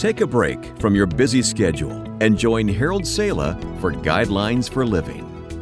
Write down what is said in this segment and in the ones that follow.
Take a break from your busy schedule and join Harold Sala for Guidelines for Living.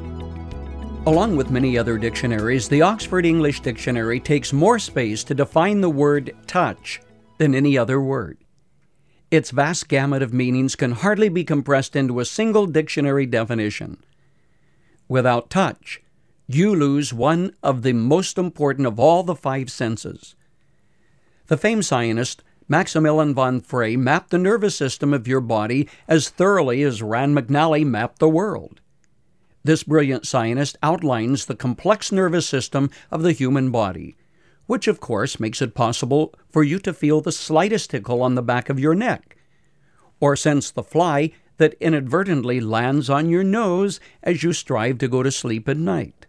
Along with many other dictionaries, the Oxford English Dictionary takes more space to define the word touch than any other word. Its vast gamut of meanings can hardly be compressed into a single dictionary definition. Without touch, you lose one of the most important of all the five senses. The famed scientist Maximilian von Frey mapped the nervous system of your body as thoroughly as Rand McNally mapped the world. This brilliant scientist outlines the complex nervous system of the human body, which of course makes it possible for you to feel the slightest tickle on the back of your neck, or sense the fly that inadvertently lands on your nose as you strive to go to sleep at night.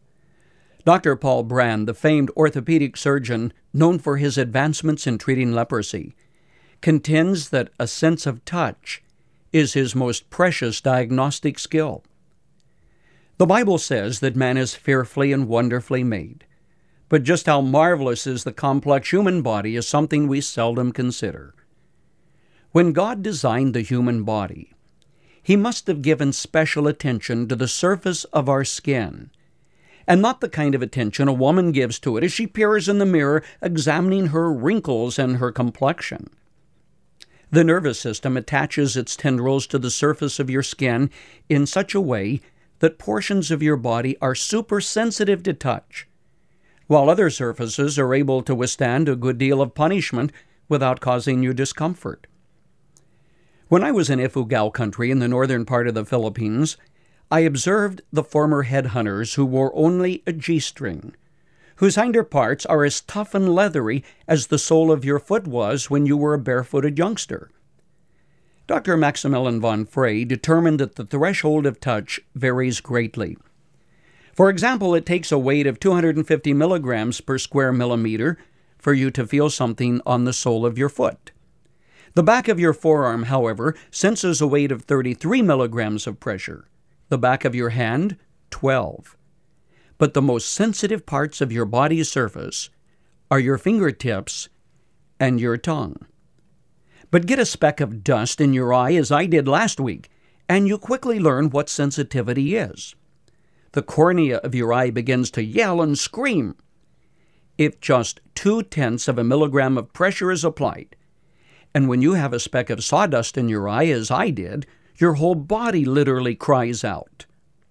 Dr. Paul Brand, the famed orthopedic surgeon known for his advancements in treating leprosy, contends that a sense of touch is his most precious diagnostic skill. The Bible says that man is fearfully and wonderfully made, but just how marvelous is the complex human body is something we seldom consider. When God designed the human body, He must have given special attention to the surface of our skin, and not the kind of attention a woman gives to it as she peers in the mirror examining her wrinkles and her complexion. The nervous system attaches its tendrils to the surface of your skin in such a way that portions of your body are super-sensitive to touch, while other surfaces are able to withstand a good deal of punishment without causing you discomfort. When I was in Ifugao country in the northern part of the Philippines, I observed the former headhunters who wore only a G-string, whose hinder parts are as tough and leathery as the sole of your foot was when you were a barefooted youngster. Dr. Maximilian von Frey determined that the threshold of touch varies greatly. For example, it takes a weight of 250 milligrams per square millimeter for you to feel something on the sole of your foot. The back of your forearm, however, senses a weight of 33 milligrams of pressure. The back of your hand, 12. But the most sensitive parts of your body's surface are your fingertips and your tongue. But get a speck of dust in your eye, as I did last week, and you quickly learn what sensitivity is. The cornea of your eye begins to yell and scream. If just 0.2 of a milligram of pressure is applied, and when you have a speck of sawdust in your eye, as I did, your whole body literally cries out.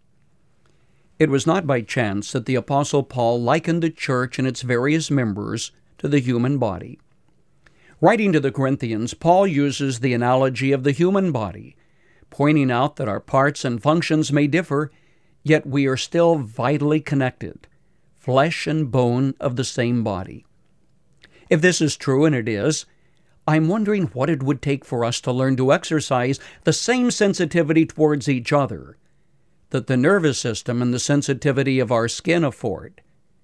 It was not by chance that the Apostle Paul likened the church and its various members to the human body. Writing to the Corinthians, Paul uses the analogy of the human body, pointing out that our parts and functions may differ, yet we are still vitally connected, flesh and bone of the same body. If this is true, and it is, I'm wondering what it would take for us to learn to exercise the same sensitivity towards each other that the nervous system and the sensitivity of our skin afford.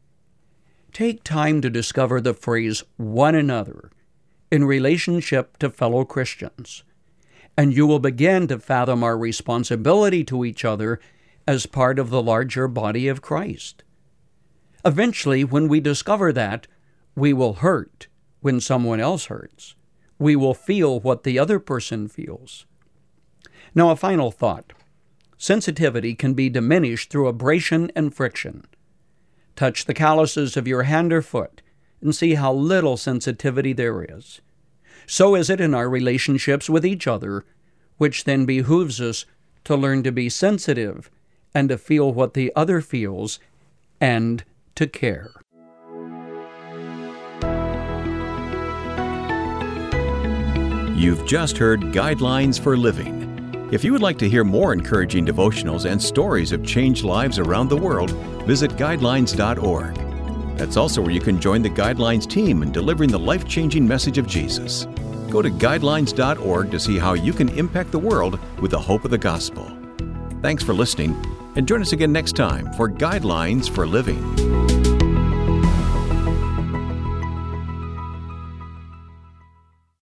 Take time to discover the phrase one another in relationship to fellow Christians, and you will begin to fathom our responsibility to each other as part of the larger body of Christ. Eventually, when we discover that, we will hurt when someone else hurts. We will feel what the other person feels. Now, a final thought. Sensitivity can be diminished through abrasion and friction. Touch the calluses of your hand or foot and see how little sensitivity there is. So is it in our relationships with each other, which then behooves us to learn to be sensitive and to feel what the other feels and to care. You've just heard Guidelines for Living. If you would like to hear more encouraging devotionals and stories of changed lives around the world, visit guidelines.org. That's also where you can join the Guidelines team in delivering the life-changing message of Jesus. Go to guidelines.org to see how you can impact the world with the hope of the gospel. Thanks for listening, and join us again next time for Guidelines for Living.